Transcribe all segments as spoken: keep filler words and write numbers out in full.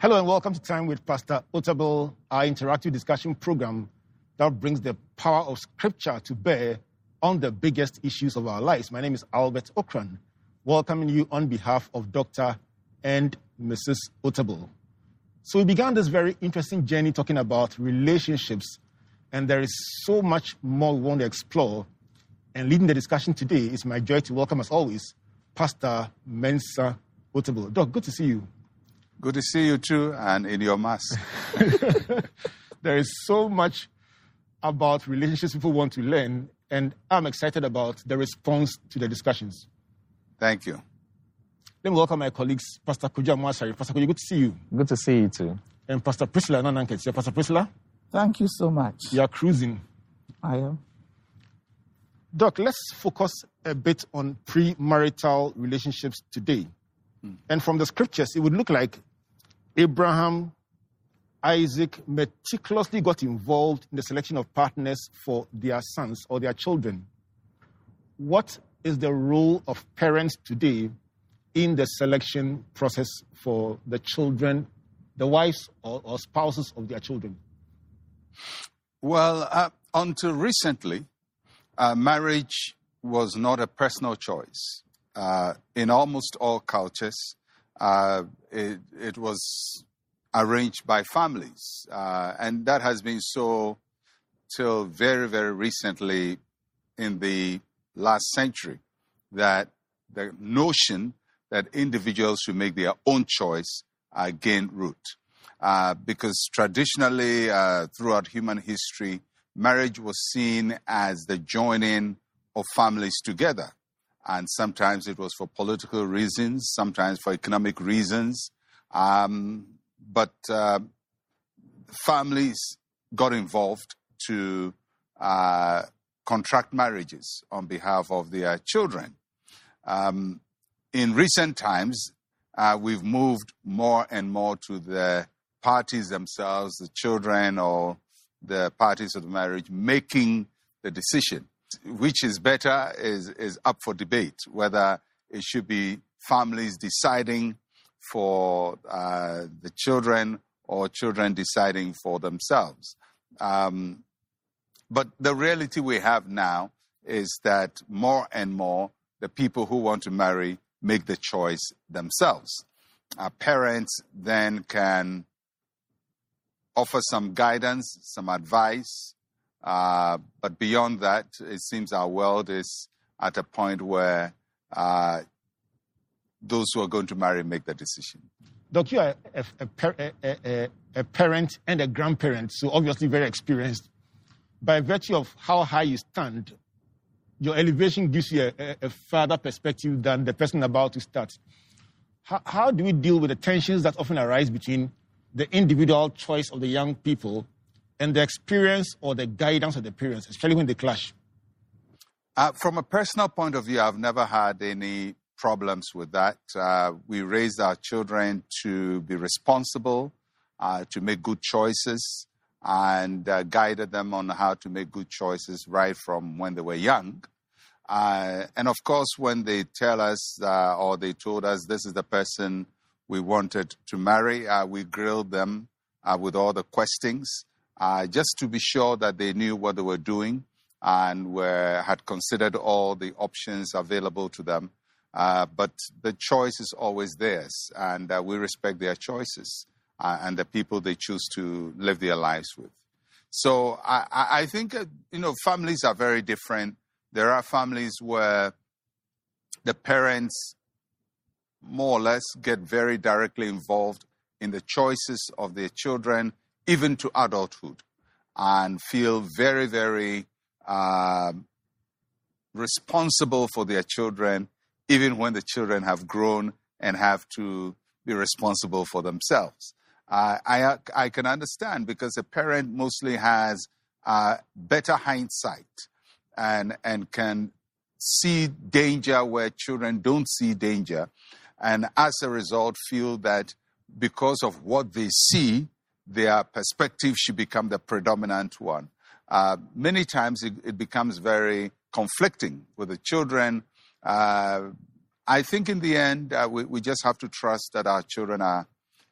Hello and welcome to Time with Pastor Otabil, our interactive discussion program that brings the power of Scripture to bear on the biggest issues of our lives. My name is Albert Okran, welcoming you on behalf of Doctor and Missus Otabil. So we began this very interesting journey talking about relationships, and there is so much more we want to explore. And leading the discussion today is my joy to welcome, as always, Pastor Mensa Otabil. Doc, good to see you. Good to see you too, and in your mass. There is so much about relationships people want to learn, and I'm excited about the response to the discussions. Thank you. Let me welcome my colleagues, Pastor Kuja Mwasari. Pastor Kuja, good to see you. Good to see you too. And Pastor Priscilla Nananket. Pastor Priscilla? Thank you so much. You are cruising. I am. Doc, let's focus a bit on premarital relationships today. Mm. And from the scriptures, it would look like Abraham, Isaac meticulously got involved in the selection of partners for their sons or their children. What is the role of parents today in the selection process for the children, the wives or, or spouses of their children? Well, uh, until recently, uh, marriage was not a personal choice. Uh, in almost all cultures, uh, it, it was arranged by families. Uh, and that has been so till very, very recently in the last century, that the notion that individuals should make their own choice uh, gained root. Uh, because traditionally, uh, throughout human history, marriage was seen as the joining of families together. And sometimes it was for political reasons, sometimes for economic reasons. Um, but uh, families got involved to uh, contract marriages on behalf of their children. Um, in recent times, uh, we've moved more and more to the parties themselves, the children or the parties of the marriage, making the decision. Which is better is, is up for debate, whether it should be families deciding for uh, the children or children deciding for themselves. Um, but the reality we have now is that more and more the people who want to marry make the choice themselves. Our parents then can offer some guidance, some advice, Uh, but beyond that, it seems our world is at a point where uh, those who are going to marry make the decision. Doc, you are a, a, a, a, a parent and a grandparent, so obviously very experienced. By virtue of how high you stand, your elevation gives you a, a, a further perspective than the person about to start. How, how do we deal with the tensions that often arise between the individual choice of the young people and the experience or the guidance of the parents, especially when they clash? Uh, from a personal point of view, I've never had any problems with that. Uh, we raised our children to be responsible, uh, to make good choices, and uh, guided them on how to make good choices right from when they were young. Uh, and of course, when they tell us uh, or they told us this is the person we wanted to marry, uh, we grilled them uh, with all the questions. Uh, just to be sure that they knew what they were doing and were, had considered all the options available to them. Uh, but the choice is always theirs, and uh, we respect their choices uh, and the people they choose to live their lives with. So I, I think, uh, you know, families are very different. There are families where the parents more or less get very directly involved in the choices of their children, even to adulthood, and feel very, very uh, responsible for their children, even when the children have grown and have to be responsible for themselves. Uh, I, I can understand, because a parent mostly has uh, better hindsight and, and can see danger where children don't see danger, and as a result feel that because of what they see, their perspective should become the predominant one. Uh, many times it, it becomes very conflicting with the children. Uh, I think in the end, uh, we, we just have to trust that our children are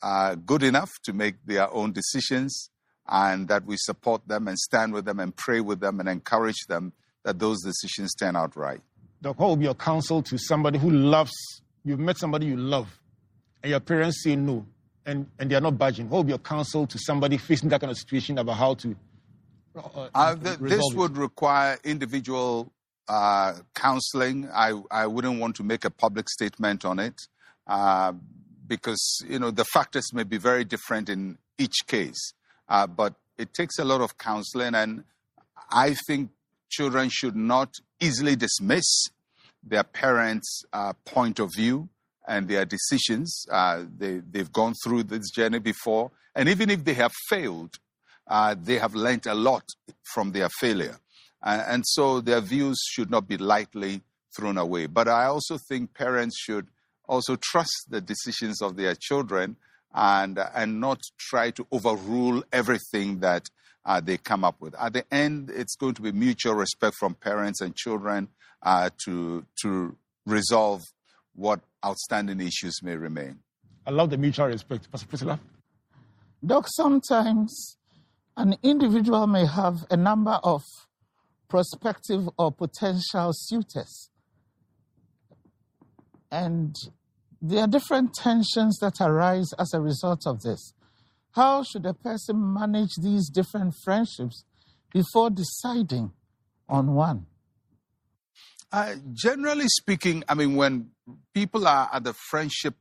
uh, good enough to make their own decisions, and that we support them and stand with them and pray with them and encourage them that those decisions turn out right. Doc, what would be your counsel to somebody who loves, you've met somebody you love, and your parents say no, and, and they are not budging? What would be your counsel to somebody facing that kind of situation about how to uh, uh, th- This it? would require individual uh, counseling. I, I wouldn't want to make a public statement on it uh, because, you know, the factors may be very different in each case. Uh, but it takes a lot of counseling, and I think children should not easily dismiss their parents' uh, point of view and their decisions. Uh, they, they've gone through this journey before, and even if they have failed, uh, they have learned a lot from their failure. Uh, and so their views should not be lightly thrown away. But I also think parents should also trust the decisions of their children and and not try to overrule everything that uh, they come up with. At the end, it's going to be mutual respect from parents and children uh, to to resolve what outstanding issues may remain. I love the mutual respect. Pastor Priscilla? Doc, sometimes an individual may have a number of prospective or potential suitors. And there are different tensions that arise as a result of this. How should a person manage these different friendships before deciding on one? Uh, generally speaking, I mean, when people are at the friendship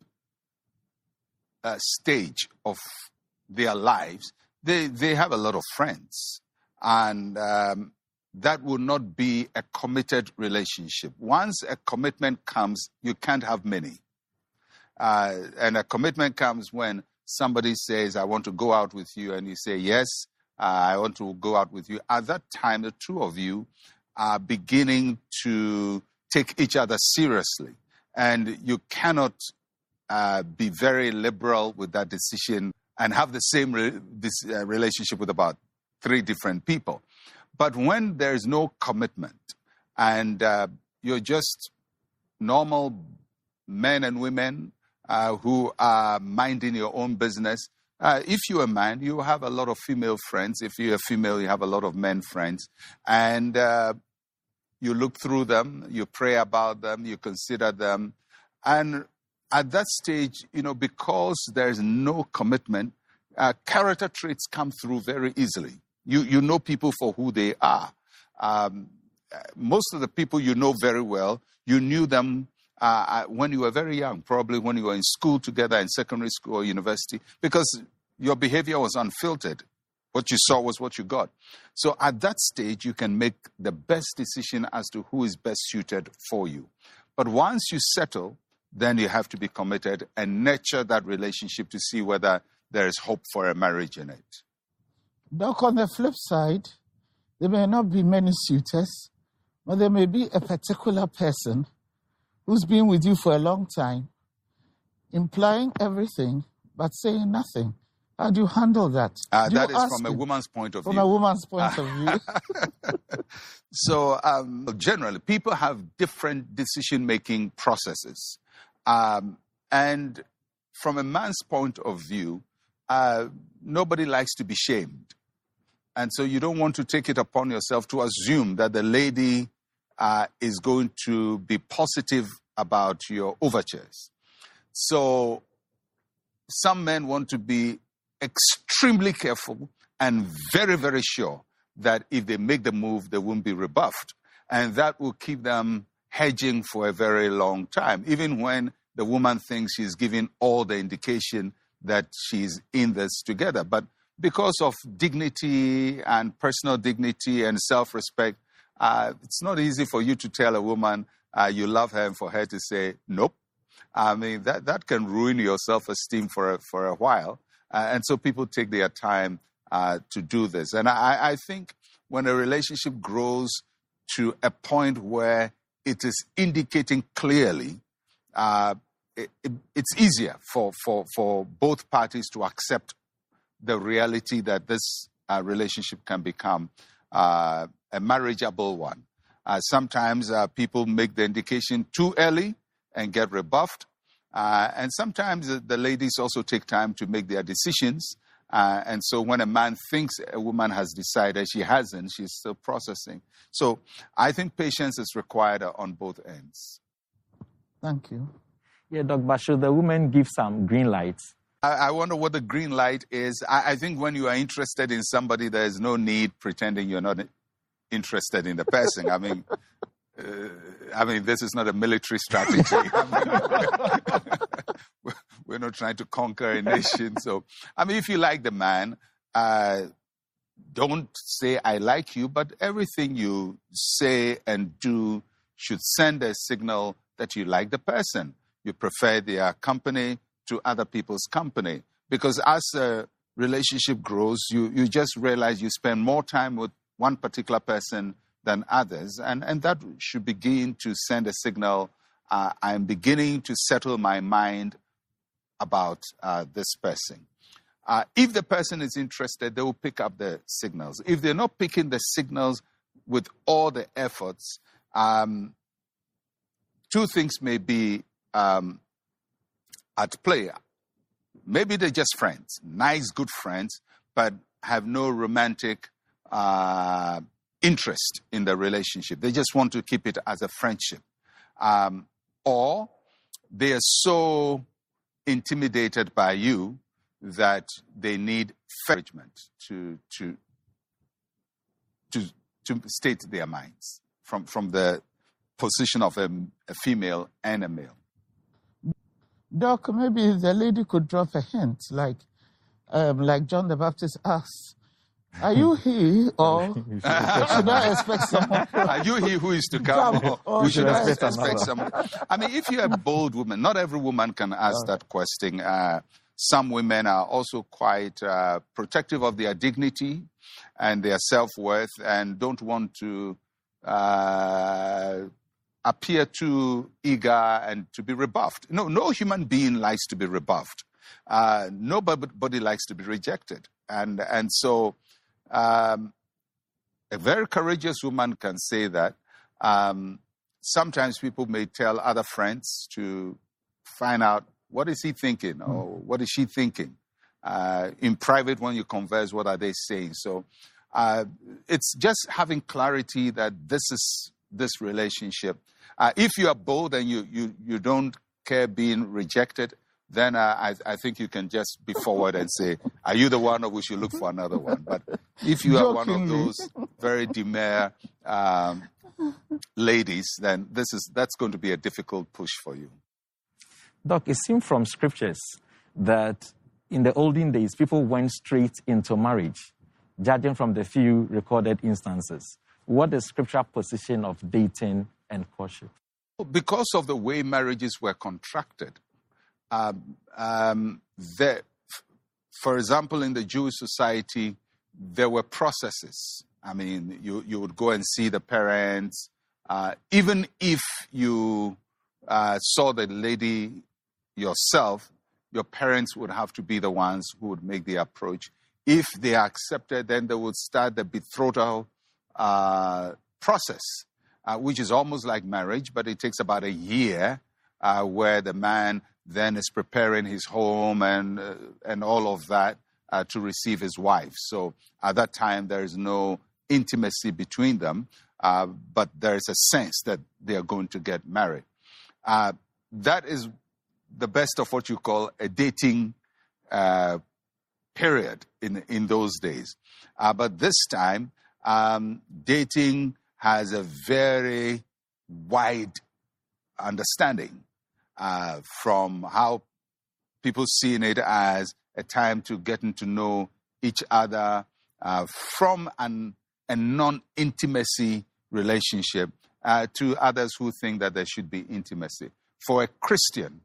uh, stage of their lives, they, they have a lot of friends. And um, that will not be a committed relationship. Once a commitment comes, you can't have many. Uh, and a commitment comes when somebody says, I want to go out with you, and you say, yes, uh, I want to go out with you. At that time, the two of you are beginning to take each other seriously. And you cannot uh, be very liberal with that decision and have the same re- this, uh, relationship with about three different people. But when there is no commitment and uh, you're just normal men and women Uh, who are minding your own business. Uh, if you're a man, you have a lot of female friends. If you're a female, you have a lot of men friends. And uh, you look through them, you pray about them, you consider them. And at that stage, you know, because there's no commitment, uh, character traits come through very easily. You, you know people for who they are. Um, most of the people you know very well, you knew them Uh, when you were very young, probably when you were in school together, in secondary school or university, because your behavior was unfiltered. What you saw was what you got. So at that stage, you can make the best decision as to who is best suited for you. But once you settle, then you have to be committed and nurture that relationship to see whether there is hope for a marriage in it. Doc, on the flip side, there may not be many suitors, but there may be a particular person who's been with you for a long time, implying everything but saying nothing. How do you handle that? Uh, do that is from him? a woman's point of from view. From a woman's point of view. So um, generally, people have different decision-making processes. Um, and from a man's point of view, uh, nobody likes to be shamed. And so you don't want to take it upon yourself to assume that the lady Uh, is going to be positive about your overtures. So some men want to be extremely careful and very, very sure that if they make the move, they won't be rebuffed. And that will keep them hedging for a very long time, even when the woman thinks she's giving all the indication that she's in this together. But because of dignity and personal dignity and self-respect, Uh, it's not easy for you to tell a woman uh, you love her and for her to say, nope. I mean, that, that can ruin your self-esteem for a, for a while. Uh, and so people take their time uh, to do this. And I, I think when a relationship grows to a point where it is indicating clearly, uh, it, it, it's easier for, for, for both parties to accept the reality that this uh, relationship can become uh, a marriageable one. Uh, sometimes uh, people make the indication too early and get rebuffed. Uh, and sometimes the, the ladies also take time to make their decisions. Uh, and so when a man thinks a woman has decided, she hasn't, she's still processing. So I think patience is required on both ends. Thank you. Yeah, Doc, but should the woman give some green lights? I, I wonder what the green light is. I, I think when you are interested in somebody, there is no need pretending you're not interested in the person. I mean, uh, I mean, this is not a military strategy. I mean, we're not trying to conquer a nation. So, I mean, if you like the man, uh, don't say, I like you, but everything you say and do should send a signal that you like the person. You prefer their company to other people's company. Because as a relationship grows, you, you just realize you spend more time with one particular person than others. And, and that should begin to send a signal, uh, I'm beginning to settle my mind about uh, this person. Uh, if the person is interested, they will pick up the signals. If they're not picking the signals with all the efforts, um, two things may be um, at play. Maybe they're just friends, nice, good friends, but have no romantic uh, interest in the relationship. They just want to keep it as a friendship. Um, or they are so intimidated by you that they need encouragement to to to to state their minds from from the position of a, a female and a male. Doc, maybe the lady could drop a hint, like um, like John the Baptist asked, are you he, or should I expect someone? Are you he who is to come, or, or or should I expect, expect someone? I mean, if you're a bold woman, not every woman can ask uh, that question. Uh, some women are also quite uh, protective of their dignity and their self-worth and don't want to uh, appear too eager and to be rebuffed. No, no human being likes to be rebuffed. Uh, nobody likes to be rejected. And, and so... Um, a very courageous woman can say that. Um, sometimes people may tell other friends to find out what is he thinking or what is she thinking. Uh, in private, when you converse, what are they saying? So uh, it's just having clarity that this is this relationship. Uh, if you are bold and you, you, you don't care being rejected, then uh, I, I think you can just be forward and say, are you the one or we should look for another one? But if you are one of those very demure um, ladies, then this is that's going to be a difficult push for you. Doc, it seems from scriptures that in the olden days, people went straight into marriage, judging from the few recorded instances. What is scriptural position of dating and courtship? Because of the way marriages were contracted, Um, um, the, for example, in the Jewish society, there were processes. I mean, you, you would go and see the parents. Uh, even if you uh, saw the lady yourself, your parents would have to be the ones who would make the approach. If they accepted, then they would start the betrothal uh, process, uh, which is almost like marriage, but it takes about a year uh, where the man then is preparing his home and uh, and all of that uh, to receive his wife. So at that time, there is no intimacy between them, uh, but there is a sense that they are going to get married. Uh, that is the best of what you call a dating uh, period in, in those days. Uh, but this time, um, dating has a very wide understanding. Uh, from how people seeing it as a time to getting to know each other uh, from an, a non-intimacy relationship uh, to others who think that there should be intimacy. For a Christian,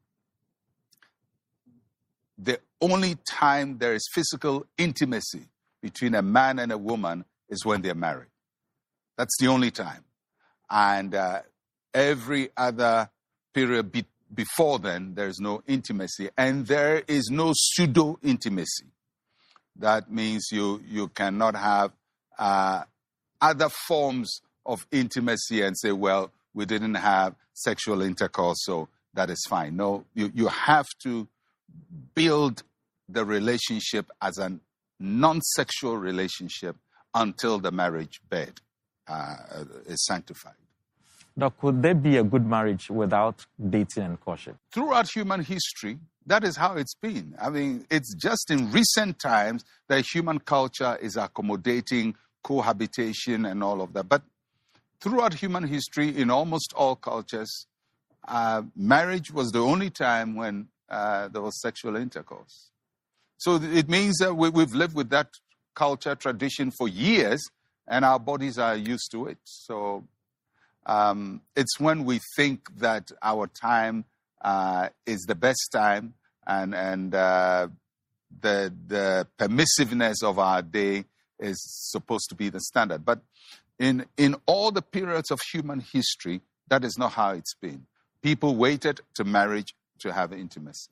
the only time there is physical intimacy between a man and a woman is when they're married. That's the only time. And uh, every other period be- before then, there is no intimacy. And there is no pseudo-intimacy. That means you, you cannot have uh, other forms of intimacy and say, well, we didn't have sexual intercourse, so that is fine. No, you, you have to build the relationship as a non-sexual relationship until the marriage bed uh, is sanctified. Now, could there be a good marriage without dating and courtship? Throughout human history, that is how it's been. I mean, it's just in recent times that human culture is accommodating cohabitation and all of that. But throughout human history, in almost all cultures, uh, marriage was the only time when uh, there was sexual intercourse. So it means that we, we've lived with that culture, tradition for years, and our bodies are used to it. So um, it's when we think that our time uh, is the best time, and and uh, the the permissiveness of our day is supposed to be the standard. But in in all the periods of human history, that is not how it's been. People waited to marriage to have intimacy.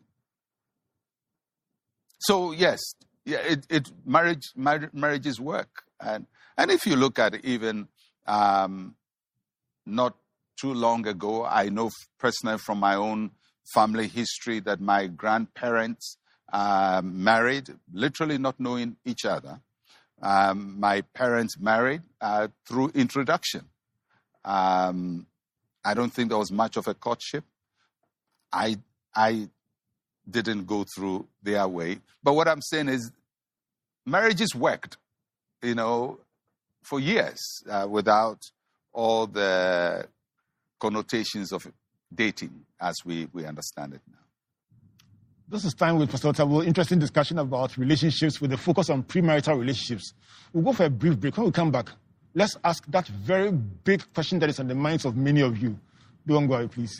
So yes, yeah, it, it marriage mar- marriages work, and and if you look at even um, not too long ago, I know personally from my own family history that my grandparents uh, married, literally not knowing each other. Um, my parents married uh, through introduction. Um, I don't think there was much of a courtship. I I didn't go through their way. But what I'm saying is marriages worked, you know, for years uh, without all the connotations of dating as we, we understand it now. This is Time with Pastor Otabil. Interesting discussion about relationships with a focus on premarital relationships. We'll go for a brief break. When we come back, let's ask that very big question that is on the minds of many of you. Don't go away, please.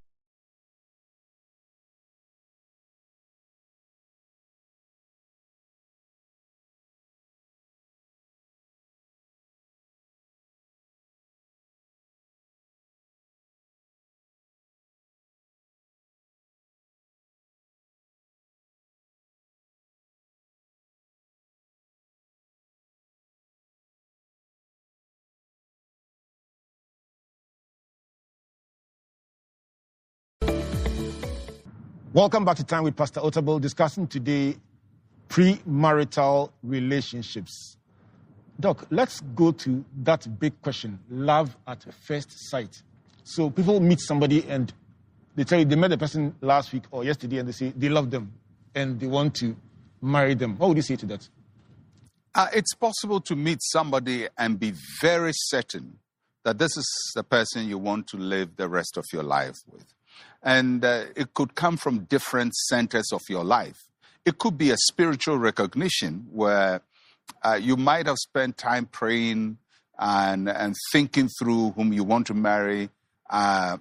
Welcome back to Time with Pastor Otabil, discussing today premarital relationships. Doc, let's go to that big question, love at first sight. So people meet somebody and they tell you they met the person last week or yesterday and they say they love them and they want to marry them. What would you say to that? Uh, it's possible to meet somebody and be very certain that this is the person you want to live the rest of your life with. And uh, it could come from different centers of your life. It could be a spiritual recognition where uh, you might have spent time praying and, and thinking through whom you want to marry uh,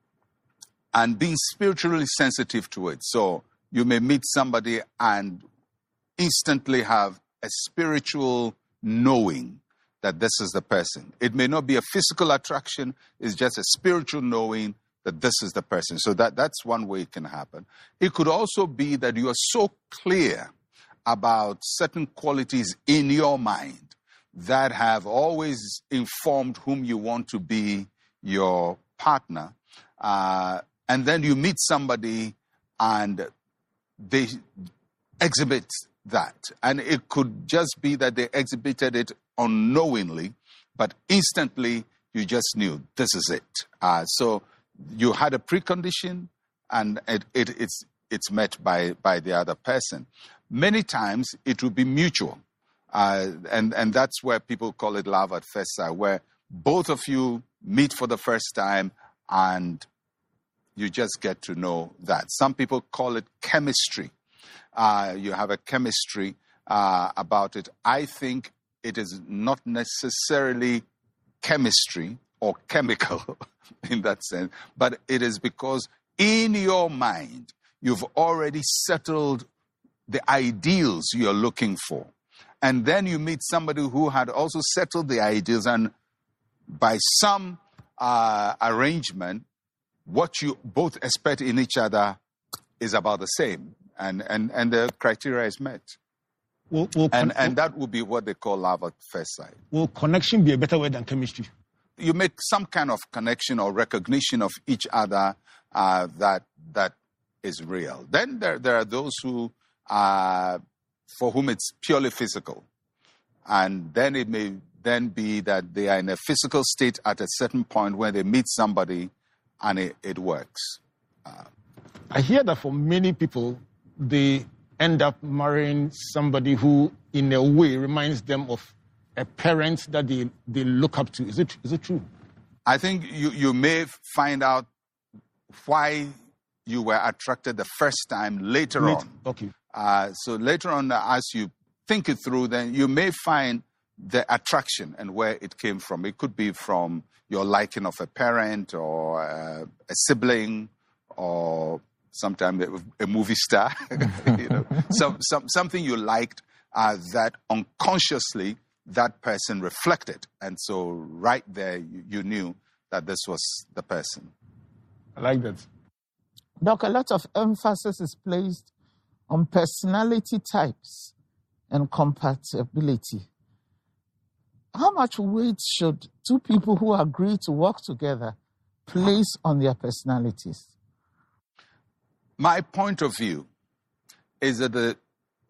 and being spiritually sensitive to it. So you may meet somebody and instantly have a spiritual knowing that this is the person. It may not be a physical attraction, it's just a spiritual knowing that this is the person. So that, that's one way it can happen. It could also be that you are so clear about certain qualities in your mind that have always informed whom you want to be your partner. Uh, and then you meet somebody and they exhibit that. And it could just be that they exhibited it unknowingly, but instantly you just knew this is it. Uh, so you had a precondition, and it, it, it's it's met by, by the other person. Many times it will be mutual, uh, and and that's where people call it love at first sight, where both of you meet for the first time and you just get to know that. Some people call it chemistry. Uh, you have a chemistry uh, about it. I think it is not necessarily chemistry or chemical in that sense, but it is because in your mind, you've already settled the ideals you're looking for. And then you meet somebody who had also settled the ideals, and by some uh, arrangement, what you both expect in each other is about the same, and, and, and the criteria is met. Will, will and, con- and that would be what they call love at first sight. Will connection be a better word than chemistry? You make some kind of connection or recognition of each other uh, that that is real. Then there, there are those who, uh, for whom it's purely physical. And then it may then be that they are in a physical state at a certain point where they meet somebody and it, it works. Uh, I hear that for many people, they end up marrying somebody who, in a way, reminds them of a parent that they, they look up to. Is it is it true? I think you, you may find out why you were attracted the first time later Late, on. Okay. Uh, so later on, as you think it through, then you may find the attraction and where it came from. It could be from your liking of a parent or uh, a sibling or sometimes a, a movie star, you know, some, some, something you liked uh, that unconsciously that person reflected. And so right there, you, you knew that this was the person. I like that. Doc, a lot of emphasis is placed on personality types and compatibility. How much weight should two people who agree to work together place on their personalities? My point of view is that the,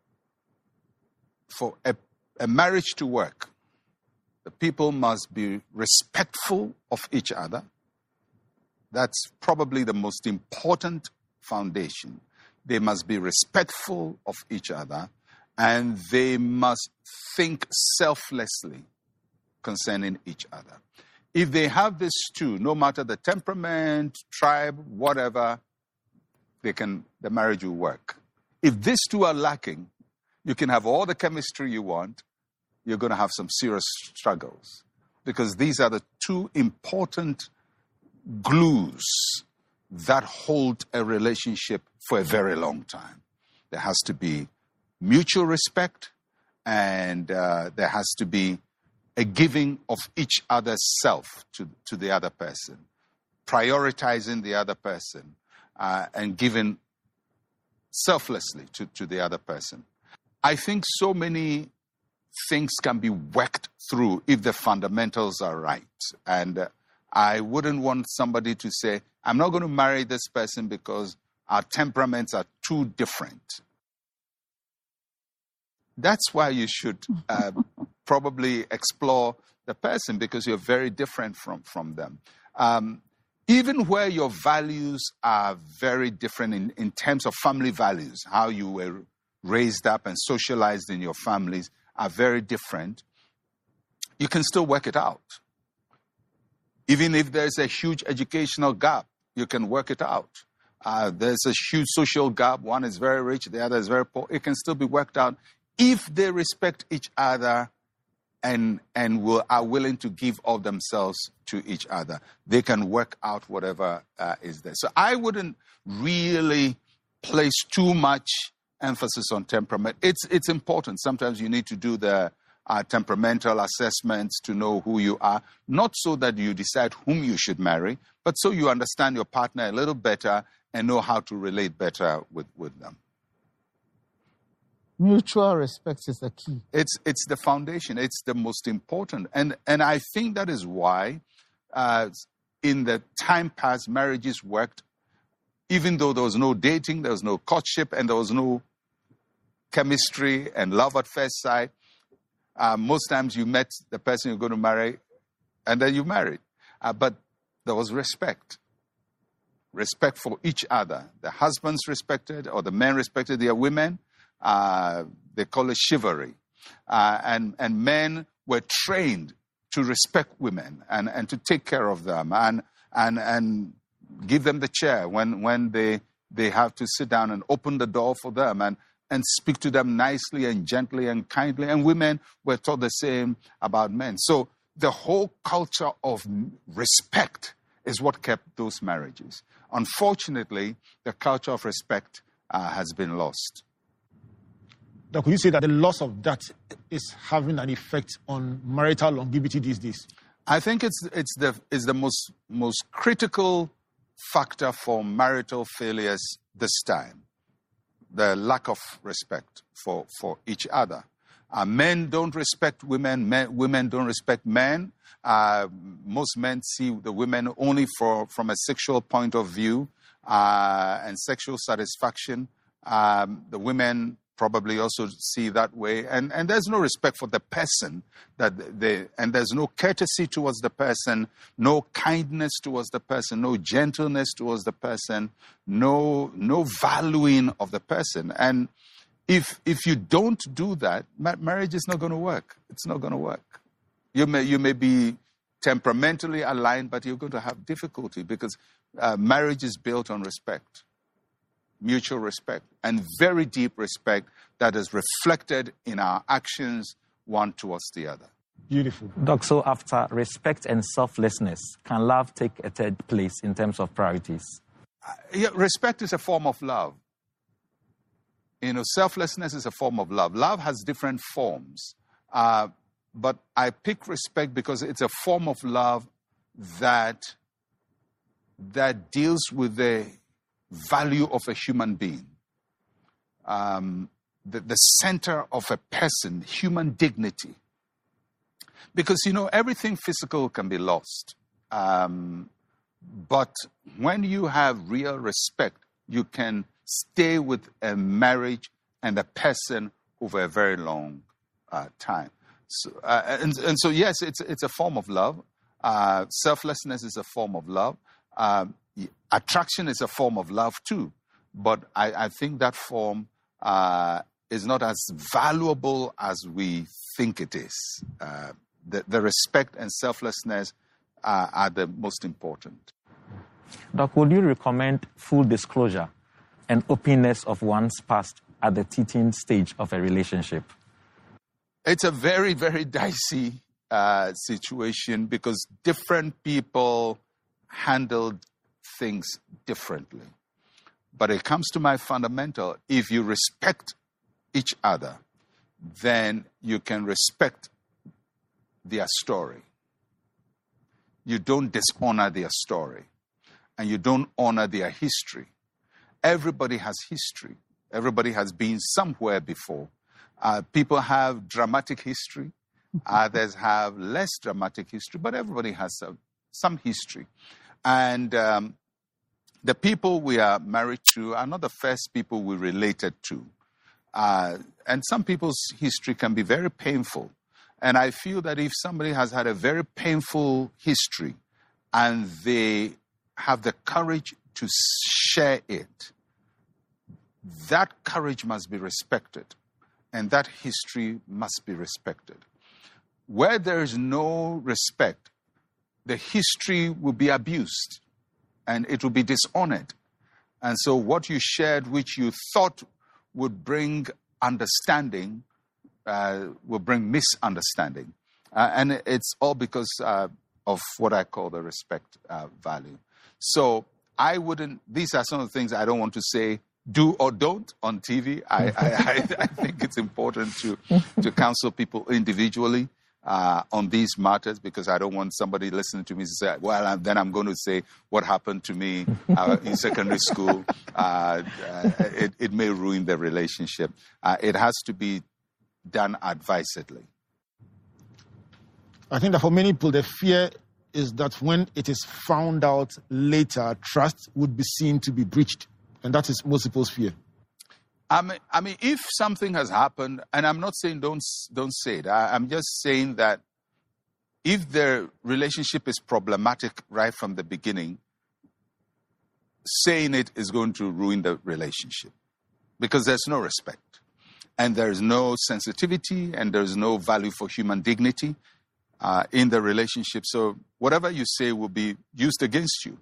for a, a marriage to work, the people must be respectful of each other. That's probably the most important foundation. They must be respectful of each other, and they must think selflessly concerning each other. If they have this too, no matter the temperament, tribe, whatever, they can, the marriage will work. If these two are lacking, you can have all the chemistry you want, you're going to have some serious struggles, because these are the two important glues that hold a relationship for a very long time. There has to be mutual respect, and uh, there has to be a giving of each other's self to, to the other person, prioritizing the other person, uh, and giving selflessly to, to the other person. I think so many things can be worked through if the fundamentals are right. And uh, I wouldn't want somebody to say, I'm not going to marry this person because our temperaments are too different. That's why you should uh, probably explore the person, because you're very different from, from them. Um, even where your values are very different in, in terms of family values, how you were raised up and socialized in your families are very different, you can still work it out. Even if there's a huge educational gap, you can work it out. Uh, there's a huge social gap. One is very rich, the other is very poor. It can still be worked out if they respect each other and and will, are willing to give of themselves to each other. They can work out whatever uh, is there. So I wouldn't really place too much emphasis on temperament. It's it's important. Sometimes you need to do the uh, temperamental assessments to know who you are, not so that you decide whom you should marry, but so you understand your partner a little better and know how to relate better with, with them. Mutual respect is the key. It's it's the foundation. It's the most important. And and I think that is why uh, in the time past, marriages worked, even though there was no dating, there was no courtship, and there was no chemistry and love at first sight. Uh, most times you met the person you're going to marry, and then you married. Uh, but there was respect. Respect for each other. The husbands respected, or the men respected their women. Uh, they call it chivalry. Uh, and, and men were trained to respect women and, and to take care of them and, and, and give them the chair when, when they, they have to sit down, and open the door for them and, and speak to them nicely and gently and kindly. And women were taught the same about men. So the whole culture of respect is what kept those marriages. Unfortunately, the culture of respect uh, has been lost. Now, could you say that the loss of that is having an effect on marital longevity these days? I think it's it's the it's the most most critical factor for marital failures this time. The lack of respect for, for each other. Uh, men don't respect women. Men, women don't respect men. Uh, most men see the women only for, from a sexual point of view. uh, and sexual satisfaction. Um, the women probably also see that way, and, and there's no respect for the person, that they, and there's no courtesy towards the person, no kindness towards the person, no gentleness towards the person, no no valuing of the person. And if if you don't do that, ma- marriage is not going to work. It's not going to work. You may you may be temperamentally aligned, but you're going to have difficulty, because uh, marriage is built on respect. Mutual respect, and very deep respect that is reflected in our actions one towards the other. Beautiful. Doc, so after respect and selflessness, can love take a third place in terms of priorities? Uh, yeah, respect is a form of love. You know, selflessness is a form of love. Love has different forms, uh, but I pick respect because it's a form of love that that deals with the value of a human being, um, the, the center of a person, human dignity. Because, you know, everything physical can be lost. Um, but when you have real respect, you can stay with a marriage and a person over a very long uh, time. So, uh, and, and so, yes, it's, it's a form of love. Uh, selflessness is a form of love. Uh, Attraction is a form of love too, but I, I think that form uh, is not as valuable as we think it is. Uh, the, the respect and selflessness uh, are the most important. Doc, would you recommend full disclosure and openness of one's past at the teething stage of a relationship? It's a very, very dicey uh, situation, because different people handle things differently. But it comes to my fundamental: if you respect each other, then you can respect their story. You don't dishonor their story, and you don't honor their history. Everybody has history. Everybody has been somewhere before. Uh, people have dramatic history. Others have less dramatic history, but everybody has some, some history. And um, the people we are married to are not the first people we related to. Uh, and some people's history can be very painful. And I feel that if somebody has had a very painful history and they have the courage to share it, that courage must be respected. And that history must be respected. Where there is no respect, the history will be abused and it will be dishonored. And so what you shared, which you thought would bring understanding, uh, will bring misunderstanding. Uh, and it's all because uh, of what I call the respect uh, value. So I wouldn't, these are some of the things I don't want to say do or don't on T V. I, I, I, I think it's important to, to counsel people individually Uh, on these matters, because I don't want somebody listening to me to say, well, I'm, then I'm going to say what happened to me uh, in secondary school. Uh, uh, it, it may ruin the relationship. Uh, it has to be done advisedly. I think that for many people, the fear is that when it is found out later, trust would be seen to be breached. And that is most people's fear. I mean, I mean, if something has happened, and I'm not saying don't don't say it. I, I'm just saying that if the relationship is problematic right from the beginning, saying it is going to ruin the relationship, because there's no respect, and there's no sensitivity, and there's no value for human dignity uh, in the relationship. So whatever you say will be used against you.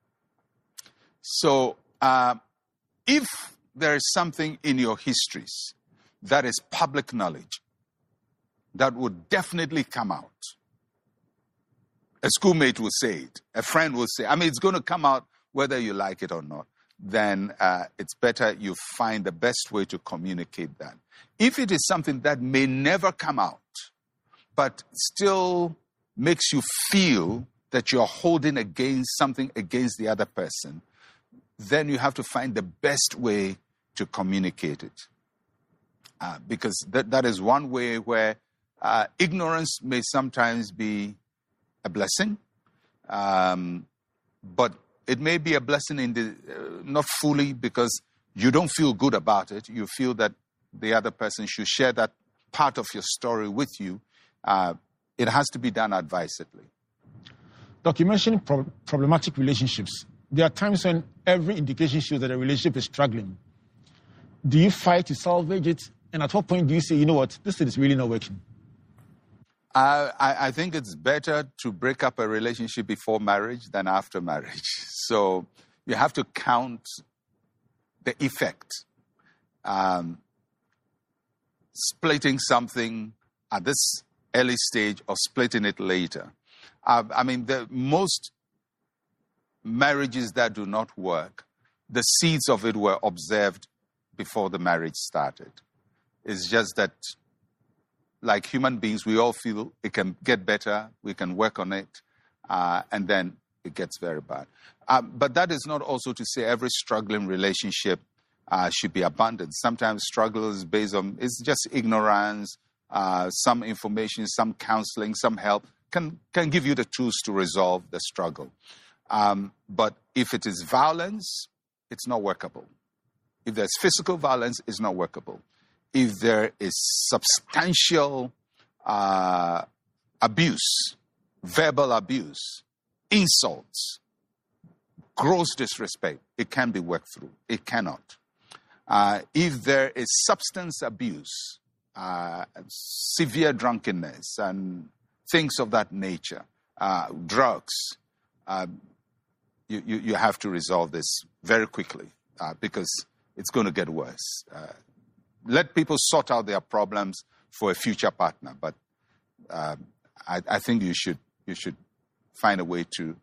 So uh, if there is something in your histories that is public knowledge that would definitely come out. A schoolmate will say it. A friend will say, I mean, it's going to come out whether you like it or not. Then uh, it's better you find the best way to communicate that. If it is something that may never come out, but still makes you feel that you're holding against something against the other person, then you have to find the best way to communicate it. Uh, because that, that is one way where uh, ignorance may sometimes be a blessing, um, but it may be a blessing in the, uh, not fully because you don't feel good about it. You feel that the other person should share that part of your story with you. Uh, it has to be done advisedly. Doc, you mentioned pro- problematic relationships. There are times when every indication shows that a relationship is struggling. Do you fight to salvage it? And at what point do you say, you know what, this is really not working? Uh, I, I think it's better to break up a relationship before marriage than after marriage. So you have to count the effect. Um, splitting something at this early stage or splitting it later. Uh, I mean, the most marriages that do not work, the seeds of it were observed before the marriage started. It's just that, like human beings, we all feel it can get better, we can work on it, uh, and then it gets very bad. Uh, but that is not also to say every struggling relationship uh, should be abandoned. Sometimes struggle is based on, it's just ignorance, uh, some information, some counseling, some help can, can give you the tools to resolve the struggle. Um, but if it is violence, it's not workable. If there's physical violence, it's not workable. If there is substantial uh, abuse, verbal abuse, insults, gross disrespect, it can be worked through. It cannot. Uh, if there is substance abuse, uh, severe drunkenness, and things of that nature, uh, drugs, uh, you, you, you have to resolve this very quickly uh, because it's going to get worse. Uh, let people sort out their problems for a future partner, but uh, I, I think you should you should find a way to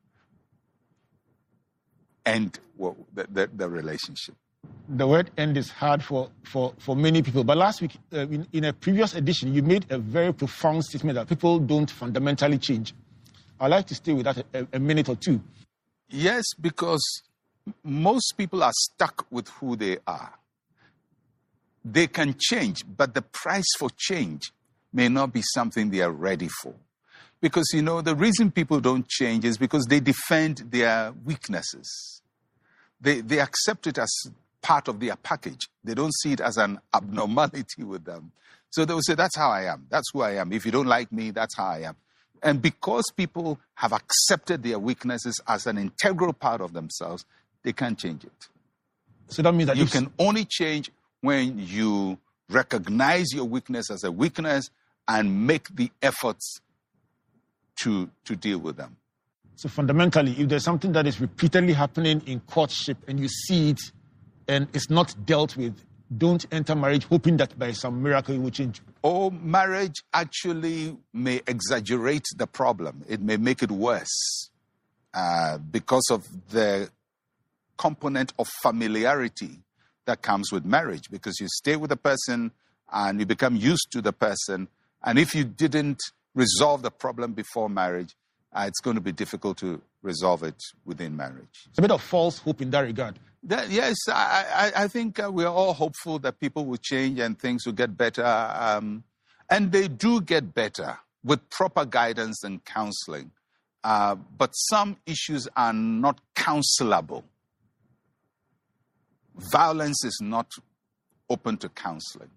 end well, the, the, the relationship. The word end is hard for, for, for many people. But last week, uh, in, in a previous edition, you made a very profound statement that people don't fundamentally change. I'd like to stay with that a, a minute or two. Yes, because most people are stuck with who they are. They can change, but the price for change may not be something they are ready for. Because, you know, the reason people don't change is because they defend their weaknesses. They, they accept it as part of their package. They don't see it as an abnormality with them. So they will say, that's how I am. That's who I am. If you don't like me, that's how I am. And because people have accepted their weaknesses as an integral part of themselves, they can't change it. So that means that you can only change when you recognize your weakness as a weakness and make the efforts to, to deal with them. So fundamentally, if there's something that is repeatedly happening in courtship and you see it and it's not dealt with, don't enter marriage hoping that by some miracle it will change. Or marriage actually may exaggerate the problem. It may make it worse uh, because of the component of familiarity that comes with marriage, because you stay with a person and you become used to the person. And if you didn't resolve the problem before marriage, uh, it's going to be difficult to resolve it within marriage. It's a bit of false hope in that regard. That, yes, I, I, I think uh, we're all hopeful that people will change and things will get better. Um, and they do get better with proper guidance and counseling. Uh, but some issues are not counselable. Violence is not open to counseling.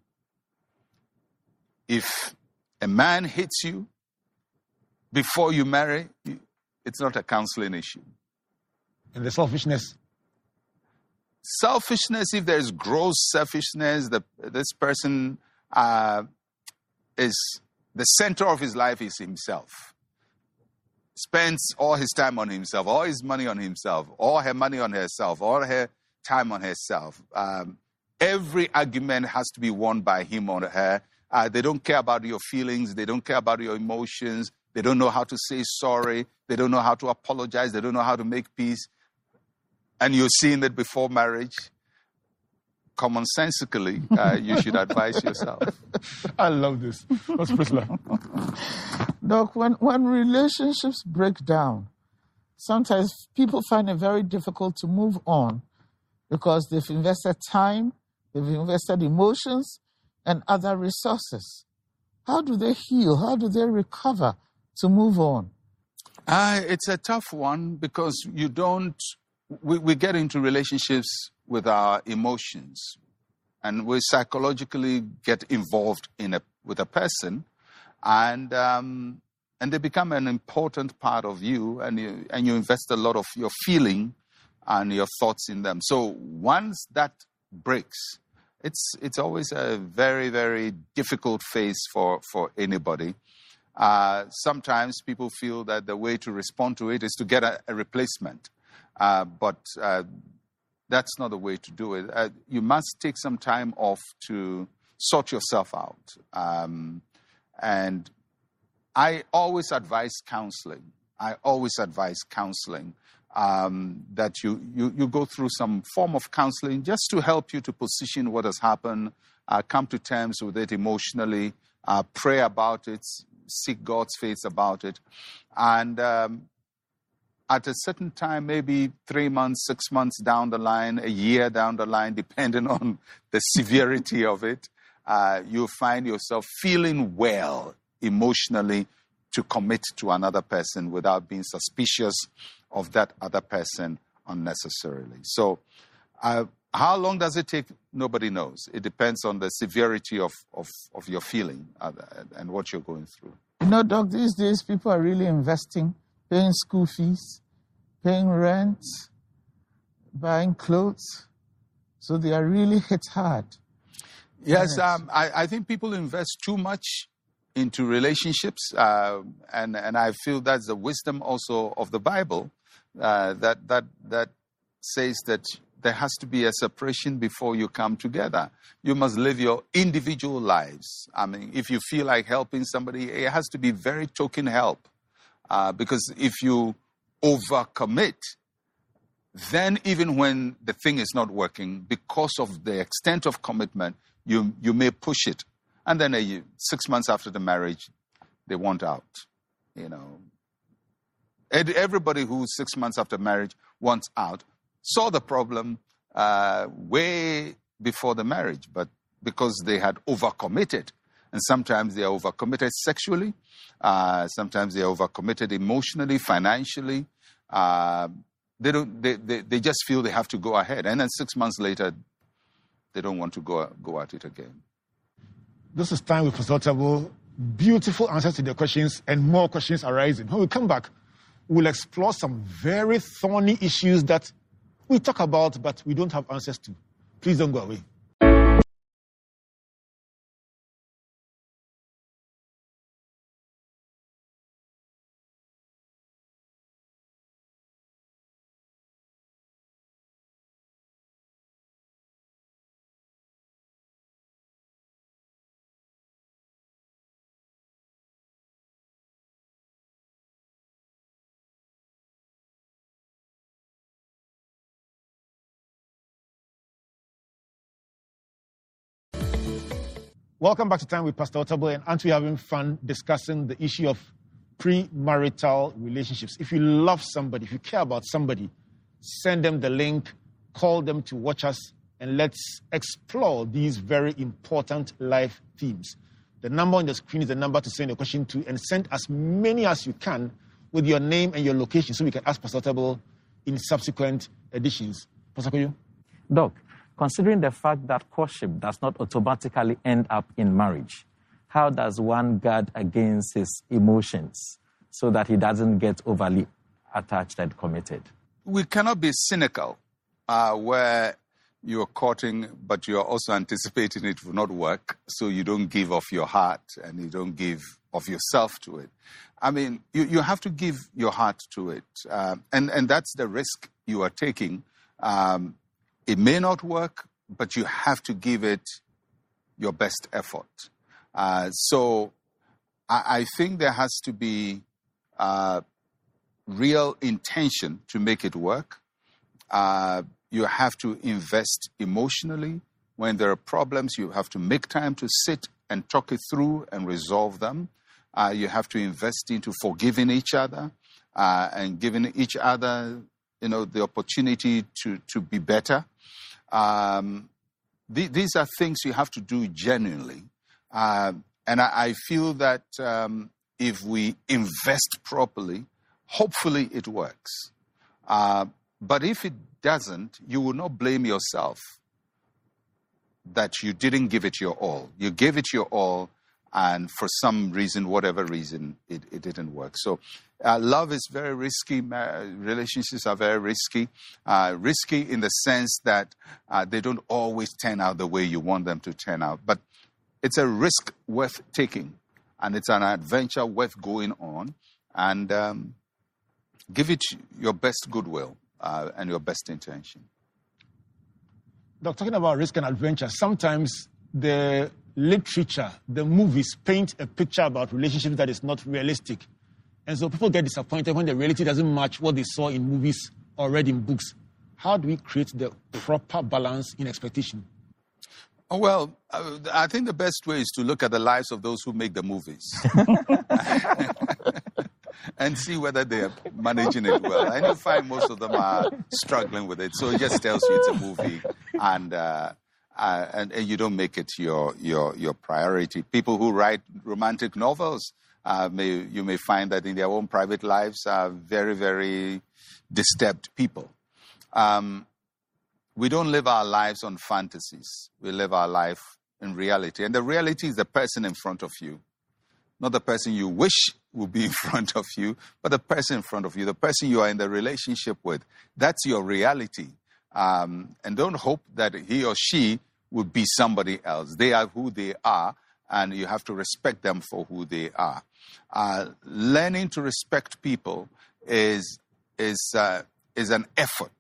If a man hits you before you marry, it's not a counseling issue. And the selfishness? Selfishness, if there's gross selfishness, the, this person uh, is, the center of his life is himself. Spends all his time on himself, all his money on himself, all her money on herself, all her time on herself. Um, every argument has to be won by him or her. Uh, they don't care about your feelings. They don't care about your emotions. They don't know how to say sorry. They don't know how to apologize. They don't know how to make peace. And you're seeing it before marriage. Commonsensically, uh, you should advise yourself. I love this. What's Priscilla? Doc, when, when relationships break down, sometimes people find it very difficult to move on because they've invested time, they've invested emotions, and other resources. How do they heal? How do they recover to move on? Uh, it's a tough one because you don't we, we get into relationships with our emotions, and we psychologically get involved in a with a person, and um, and they become an important part of you, and you and you invest a lot of your feeling and your thoughts in them. So once that breaks, it's it's always a very, very difficult phase for, for anybody. Uh, sometimes people feel that the way to respond to it is to get a, a replacement, uh, but uh, that's not the way to do it. Uh, you must take some time off to sort yourself out. Um, and I always advise counseling. I always advise counseling, um, that you, you, you go through some form of counseling just to help you to position what has happened, uh, come to terms with it emotionally, uh, pray about it, seek God's face about it. And um, at a certain time, maybe three months, six months down the line, a year down the line, depending on the severity of it, uh, you'll find yourself feeling well emotionally to commit to another person without being suspicious of that other person unnecessarily. So uh, how long does it take? Nobody knows. It depends on the severity of, of, of your feeling uh, and what you're going through. You know, Doc, these days people are really investing, paying school fees, paying rent, buying clothes. So they are really hit hard. Yes, um, I, I think people invest too much into relationships, uh, and, and I feel that's the wisdom also of the Bible, uh, that, that, that says that there has to be a separation before you come together. You must live your individual lives. I mean, if you feel like helping somebody, it has to be very token help. Uh, because if you overcommit, then even when the thing is not working, because of the extent of commitment, you, you may push it. And then a, six months after the marriage, they want out. You know, everybody who six months after marriage wants out saw the problem uh, way before the marriage, but because they had overcommitted. And sometimes they are overcommitted sexually, uh, sometimes they are overcommitted emotionally, financially. Uh, they don't. They, they they just feel they have to go ahead, and then six months later, they don't want to go go at it again. This is Time with Pastor Otabil. Beautiful answers to the questions, and more questions arising. When we come back, we'll explore some very thorny issues that we talk about, but we don't have answers to. Please don't go away. Welcome back to Time with Pastor Otabil, and aren't we having fun discussing the issue of premarital relationships? If you love somebody, if you care about somebody, send them the link, call them to watch us, and let's explore these very important life themes. The number on the screen is the number to send a question to, and send as many as you can with your name and your location so we can ask Pastor Otabil in subsequent editions. Pastor Koyo? Doc, considering the fact that courtship does not automatically end up in marriage, how does one guard against his emotions so that he doesn't get overly attached and committed? We cannot be cynical uh, where you're courting, but you're also anticipating it will not work, so you don't give of your heart and you don't give of yourself to it. I mean, you, you have to give your heart to it, uh, and, and that's the risk you are taking. Um, It may not work, but you have to give it your best effort. Uh, so I, I think there has to be uh, real intention to make it work. Uh, you have to invest emotionally. When there are problems, you have to make time to sit and talk it through and resolve them. Uh, you have to invest into forgiving each other uh, and giving each other, you know, the opportunity to, to be better. Um, th- these are things you have to do genuinely. Uh, and I, I feel that um, if we invest properly, hopefully it works. Uh, But if it doesn't, you will not blame yourself that you didn't give it your all. You gave it your all, and for some reason, whatever reason, it, it didn't work. So uh, love is very risky. Relationships are very risky. Uh, risky in the sense that uh, they don't always turn out the way you want them to turn out. But it's a risk worth taking, and it's an adventure worth going on. And um, give it your best goodwill uh, and your best intention. Doc, talking about risk and adventure, sometimes the literature, the movies paint a picture about relationships that is not realistic. And so people get disappointed when the reality doesn't match what they saw in movies or read in books. How do we create the proper balance in expectation? Oh, well, uh, I think the best way is to look at the lives of those who make the movies and see whether they are managing it well. And you find most of them are struggling with it. So it just tells you it's a movie, and uh, uh, and, and you don't make it your your your priority. People who write romantic novels, uh, may you may find that in their own private lives are very, very disturbed people. Um, We don't live our lives on fantasies. We live our life in reality. And the reality is the person in front of you. Not the person you wish would be in front of you, but the person in front of you, the person you are in the relationship with. That's your reality. Um, and don't hope that he or she would be somebody else. They are who they are, and you have to respect them for who they are. Uh, learning to respect people is, is, uh, is an effort.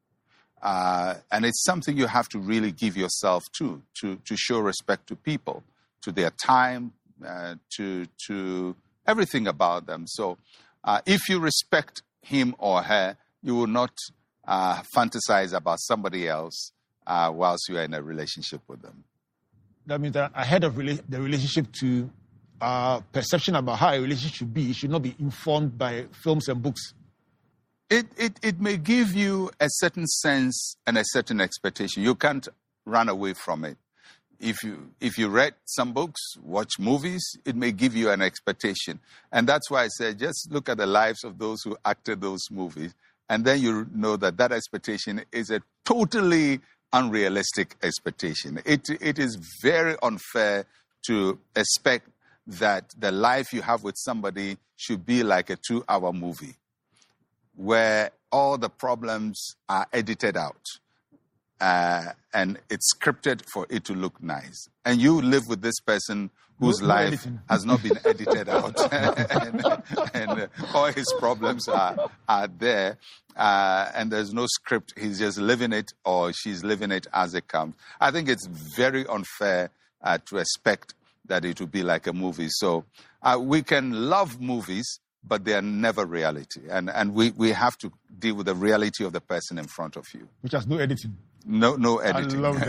Uh, and it's something you have to really give yourself to, to, to show respect to people, to their time, uh, to, to everything about them. So uh, if you respect him or her, you will not uh, fantasize about somebody else uh, whilst you are in a relationship with them. That means that ahead of rela- the relationship to uh, perception about how a relationship should be, it should not be informed by films and books. It, it it may give you a certain sense and a certain expectation. You can't run away from it. If you if you read some books, watch movies, it may give you an expectation. And that's why I said just look at the lives of those who acted those movies, and then you know that that expectation is a totally unrealistic expectation. It it is very unfair to expect that the life you have with somebody should be like a two-hour movie, where all the problems are edited out uh, and it's scripted for it to look nice. And you live with this person whose no, no life editing. has not been edited out and, and uh, all his problems are, are there uh, and there's no script. He's just living it or she's living it as it comes. I think it's very unfair uh, to expect that it will be like a movie. So uh, we can love movies, but they are never reality. And and we, we have to deal with the reality of the person in front of you. Which has no editing. No no editing. I love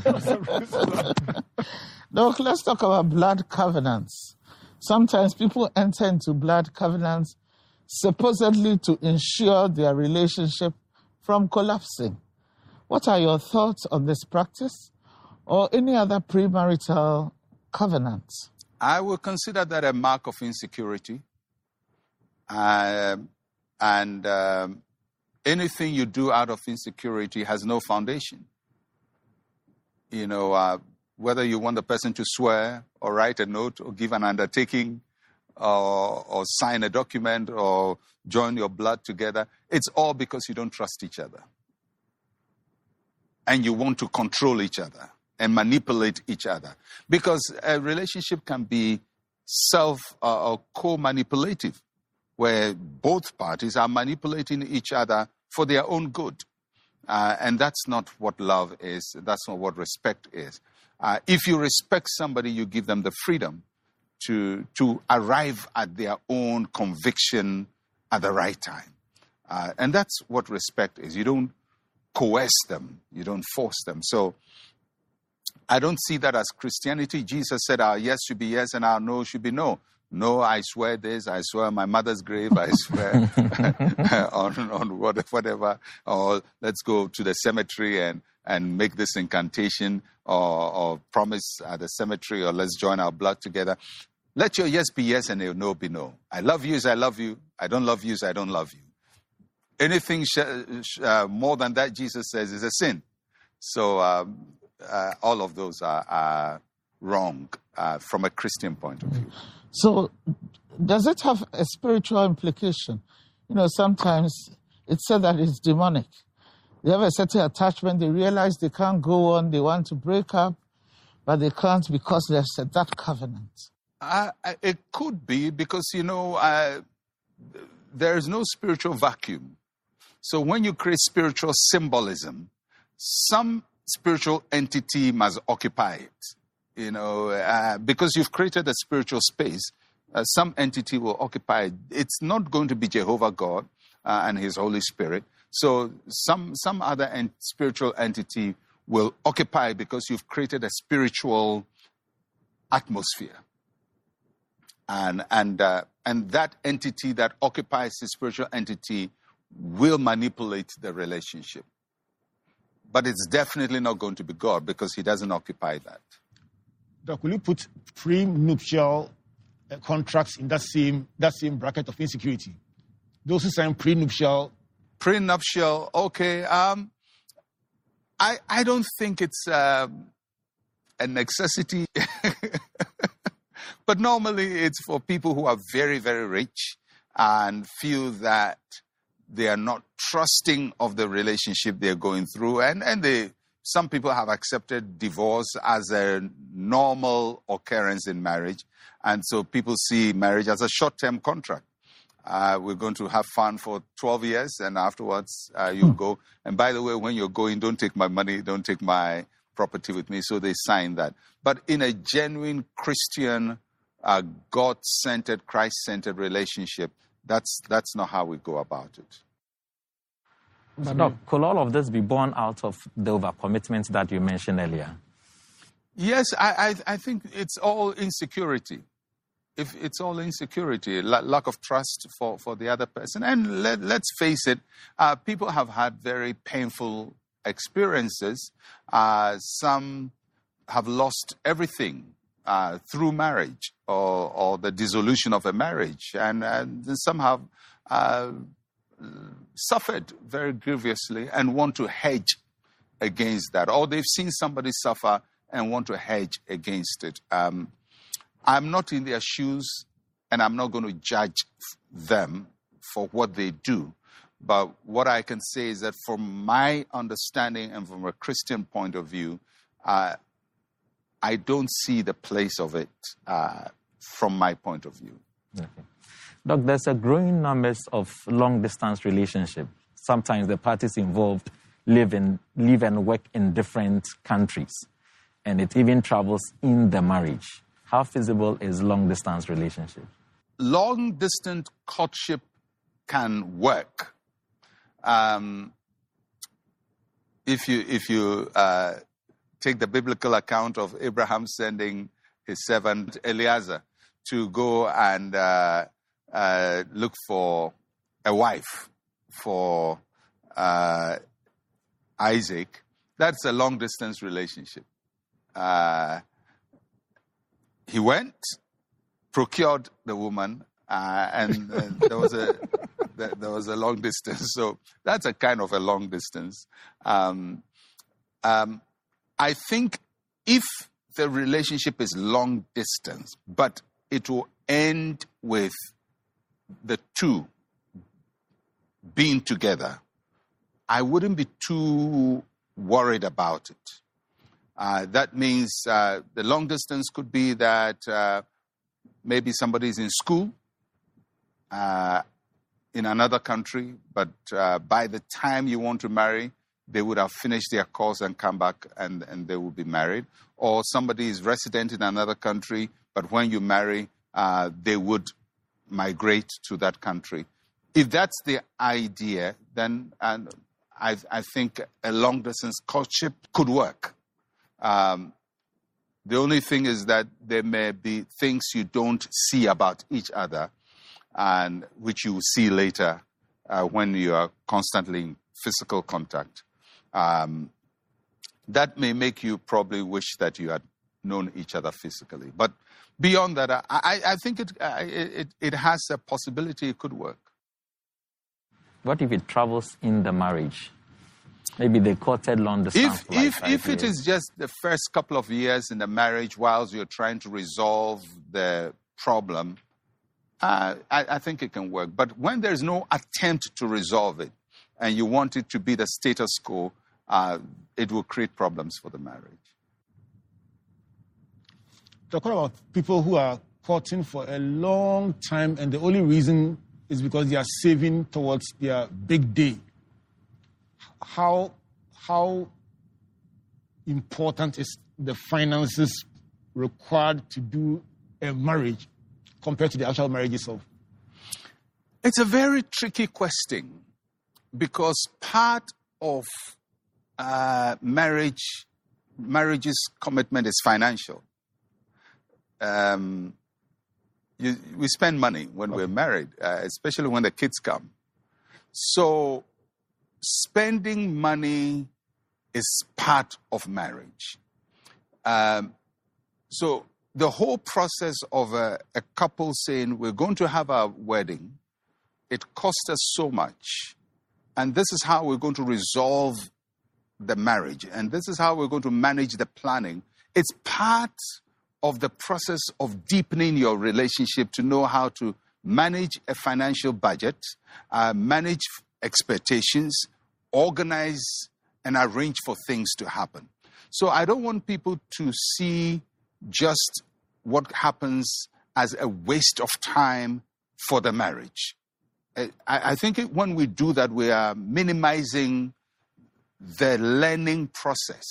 that. Look, let's talk about blood covenants. Sometimes people enter into blood covenants supposedly to ensure their relationship from collapsing. What are your thoughts on this practice or any other premarital covenants? I would consider that a mark of insecurity. Uh, and um, anything you do out of insecurity has no foundation. You know, uh, whether you want the person to swear or write a note or give an undertaking or, or sign a document or join your blood together, it's all because you don't trust each other. And you want to control each other and manipulate each other. Because a relationship can be self uh, or co-manipulative, where both parties are manipulating each other for their own good. Uh, and that's not what love is. That's not what respect is. Uh, if you respect somebody, you give them the freedom to, to arrive at their own conviction at the right time. Uh, and that's what respect is. You don't coerce them. You don't force them. So I don't see that as Christianity. Jesus said our yes should be yes and our no should be no. No, I swear this, I swear on my mother's grave, I swear on, on whatever, or let's go to the cemetery and, and make this incantation or, or promise at the cemetery, or let's join our blood together. Let your yes be yes and your no be no. I love you as I love you. I don't love you as I don't love you. anything sh- sh- uh, more than that, Jesus says, is a sin. So um, uh, all of those are, are wrong uh, from a Christian point of view. So does it have a spiritual implication? You know, sometimes it's said that it's demonic. They have a certain attachment. They realize they can't go on. They want to break up, but they can't because there's a, that covenant. Uh, it could be because, you know, uh, there is no spiritual vacuum. So when you create spiritual symbolism, some spiritual entity must occupy it. You know, uh, because you've created a spiritual space, uh, some entity will occupy it. It's not going to be Jehovah God uh, and His Holy Spirit. So some some other ent- spiritual entity will occupy because you've created a spiritual atmosphere. And and uh, and that entity that occupies the spiritual entity will manipulate the relationship. But it's definitely not going to be God because He doesn't occupy that. Doc, will you put prenuptial uh, contracts in that same that same bracket of insecurity? Those who sign prenuptial. Prenuptial, okay. Um, I I don't think it's uh, a necessity. But normally it's for people who are very, very rich and feel that they are not trusting of the relationship they're going through. And, and they, some people have accepted divorce as a normal occurrence in marriage. And so people see marriage as a short-term contract. Uh, we're going to have fun for twelve years, and afterwards uh, you go. And by the way, when you're going, don't take my money, don't take my property with me. So they sign that. But in a genuine Christian, uh, God-centered, Christ-centered relationship, that's that's not how we go about it. But Doc, could all of this be born out of the overcommitment that you mentioned earlier? Yes, I, I, I think it's all insecurity. If it's all insecurity, la- lack of trust for, for the other person. And let, let's face it, uh, people have had very painful experiences. Uh, some have lost everything uh, through marriage or, or the dissolution of a marriage. And, and some have uh, suffered very grievously and want to hedge against that. Or they've seen somebody suffer and want to hedge against it. Um, I'm not in their shoes, and I'm not going to judge them for what they do. But what I can say is that from my understanding and from a Christian point of view, uh, I don't see the place of it uh, from my point of view. Okay. Doc, there's a growing numbers of long-distance relationships. Sometimes the parties involved live, in, live and work in different countries, and it even travels in the marriage. How feasible is long-distance relationship? Long-distance courtship can work. Um, if you if you uh, take the biblical account of Abraham sending his servant Eliezer to go and uh, uh, look for a wife for uh, Isaac, that's a long-distance relationship. Uh, He went, procured the woman, uh, and uh, there was a there was a long distance. So that's a kind of a long distance. Um, um, I think if the relationship is long distance, but it will end with the two being together, I wouldn't be too worried about it. Uh, that means uh, the long distance could be that uh, maybe somebody's in school uh, in another country, but uh, by the time you want to marry, they would have finished their course and come back and, and they will be married. Or somebody is resident in another country, but when you marry, uh, they would migrate to that country. If that's the idea, then uh, I, I think a long distance courtship could work. Um, the only thing is that there may be things you don't see about each other and which you will see later uh, when you are constantly in physical contact. Um, that may make you probably wish that you had known each other physically. But beyond that, I, I think it, it, it has a possibility it could work. What if it travels in the marriage? Maybe they courted long distance. If, if, if it is just the first couple of years in the marriage whilst you're trying to resolve the problem, uh, I, I think it can work. But when there's no attempt to resolve it and you want it to be the status quo, uh, it will create problems for the marriage. Talking about people who are courting for a long time and the only reason is because they are saving towards their big day. How, how important is the finances required to do a marriage compared to the actual marriage itself? It's a very tricky question because part of uh, marriage, marriage's commitment is financial. Um, you, we spend money when okay. we're married, uh, especially when the kids come. So spending money is part of marriage. Um, so the whole process of a, a couple saying, we're going to have a wedding, it costs us so much, and this is how we're going to resolve the marriage, and this is how we're going to manage the planning. It's part of the process of deepening your relationship to know how to manage a financial budget, uh, manage expectations, organize and arrange for things to happen. So I don't want people to see just what happens as a waste of time for the marriage. I, I think it, when we do that, we are minimizing the learning process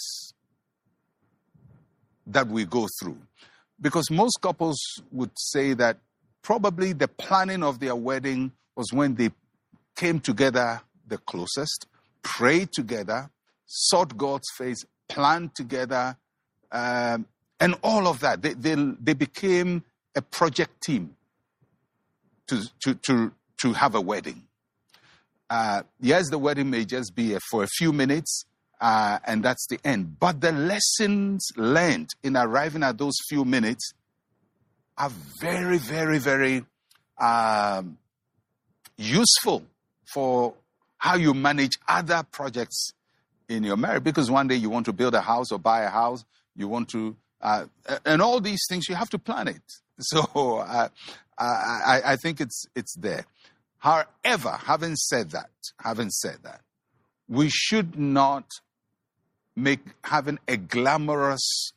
that we go through. Because most couples would say that probably the planning of their wedding was when they came together the closest, prayed together, sought God's face, planned together, um, and all of that. They, they, they became a project team to, to, to, to have a wedding. Uh, yes, the wedding may just be a, for a few minutes, uh, and that's the end. But the lessons learned in arriving at those few minutes are very, very, very um, useful for how you manage other projects in your marriage. Because one day you want to build a house or buy a house, you want to, uh, and all these things, you have to plan it. So uh, I, I think it's it's there. However, having said that, having said that, we should not make having a glamorous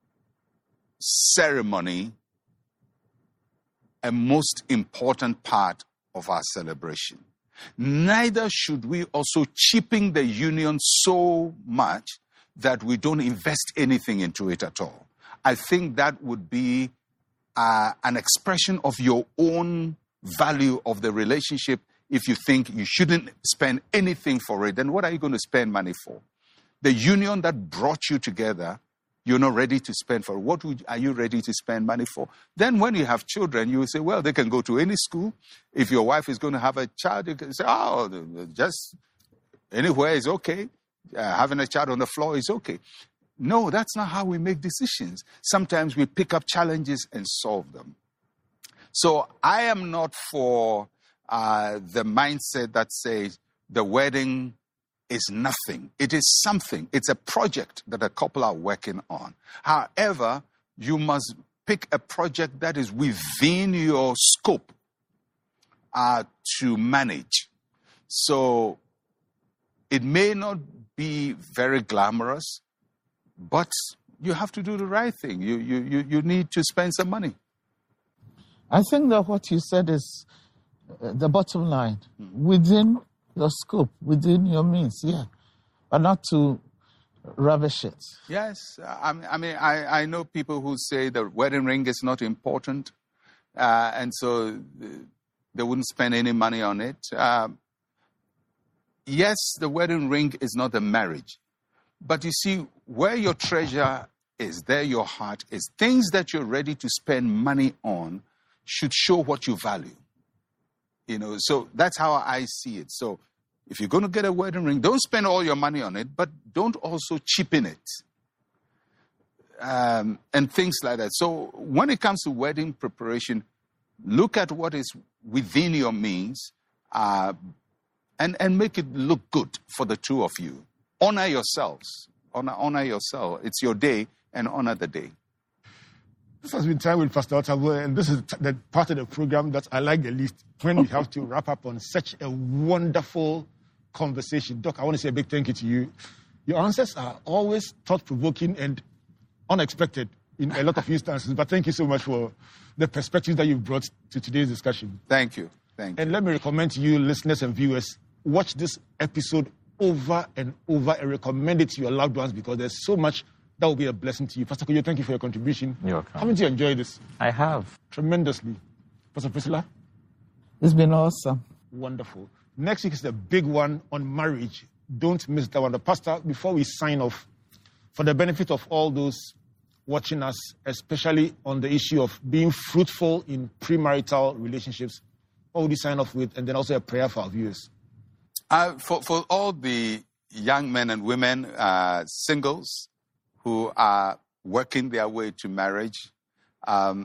ceremony a most important part of our celebration. Neither should we also cheapen the union so much that we don't invest anything into it at all. I think that would be uh, an expression of your own value of the relationship. If you think you shouldn't spend anything for it, then what are you going to spend money for? The union that brought you together, you're not ready to spend for. What would, are you ready to spend money for? Then when you have children, you will say, well, they can go to any school. If your wife is going to have a child, you can say, oh, just anywhere is okay. Uh, having a child on the floor is okay. No, that's not how we make decisions. Sometimes we pick up challenges and solve them. So I am not for uh, the mindset that says the wedding is nothing. It is something. It's a project that a couple are working on. However, you must pick a project that is within your scope uh, to manage. So it may not be very glamorous, but you have to do the right thing. You, you, you, you need to spend some money. I think that what you said is uh, the bottom line. Mm. Within your scope, within your means, yeah. But not to rubbish it. Yes. I mean, I, mean I, I know people who say the wedding ring is not important, uh, and so they wouldn't spend any money on it. Uh, yes, the wedding ring is not the marriage. But you see, where your treasure is, there your heart is. Things that you're ready to spend money on should show what you value. You know, so that's how I see it. So if you're going to get a wedding ring, don't spend all your money on it, but don't also cheapen it. Um, and things like that. So when it comes to wedding preparation, look at what is within your means. Uh, and, and make it look good for the two of you. Honor yourselves. Honor, honor yourself. It's your day, and honor the day. This has been time with Pastor Otabil, and this is the part of the program that I like the least, when we have to wrap up on such a wonderful conversation. Doc, I want to say a big thank you to you. Your answers are always thought-provoking and unexpected in a lot of instances, but thank you so much for the perspectives that you've brought to today's discussion. Thank you. Thank you. And let me recommend to you, listeners and viewers, watch this episode over and over and recommend it to your loved ones, because there's so much that will be a blessing to you. Pastor Kojo, thank you for your contribution. You're welcome. Haven't you enjoyed this? I have. Tremendously. Pastor Priscilla? It's been awesome. Wonderful. Next week is the big one on marriage. Don't miss that one. The pastor, before we sign off, for the benefit of all those watching us, especially on the issue of being fruitful in premarital relationships, what would you sign off with? And then also a prayer for our viewers. Uh, for, for all the young men and women, uh, singles, who are working their way to marriage, um,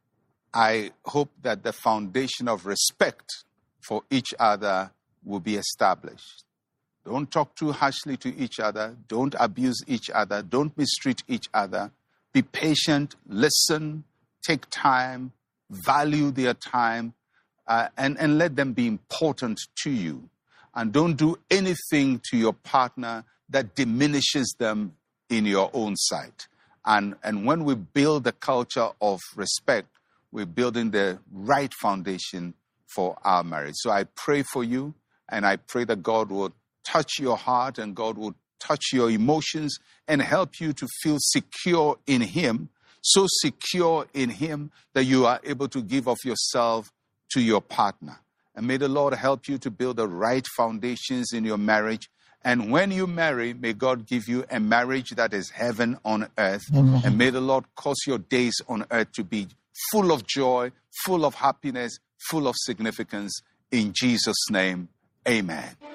I hope that the foundation of respect for each other will be established. Don't talk too harshly to each other. Don't abuse each other. Don't mistreat each other. Be patient, listen, take time, value their time, uh, and, and let them be important to you. And don't do anything to your partner that diminishes them in your own sight. And, and when we build a culture of respect, we're building the right foundation for our marriage. So I pray for you, and I pray that God will touch your heart and God will touch your emotions and help you to feel secure in Him, so secure in Him that you are able to give of yourself to your partner. And may the Lord help you to build the right foundations in your marriage. And when you marry, may God give you a marriage that is heaven on earth. Amen. And may the Lord cause your days on earth to be full of joy, full of happiness, full of significance. In Jesus' name, amen.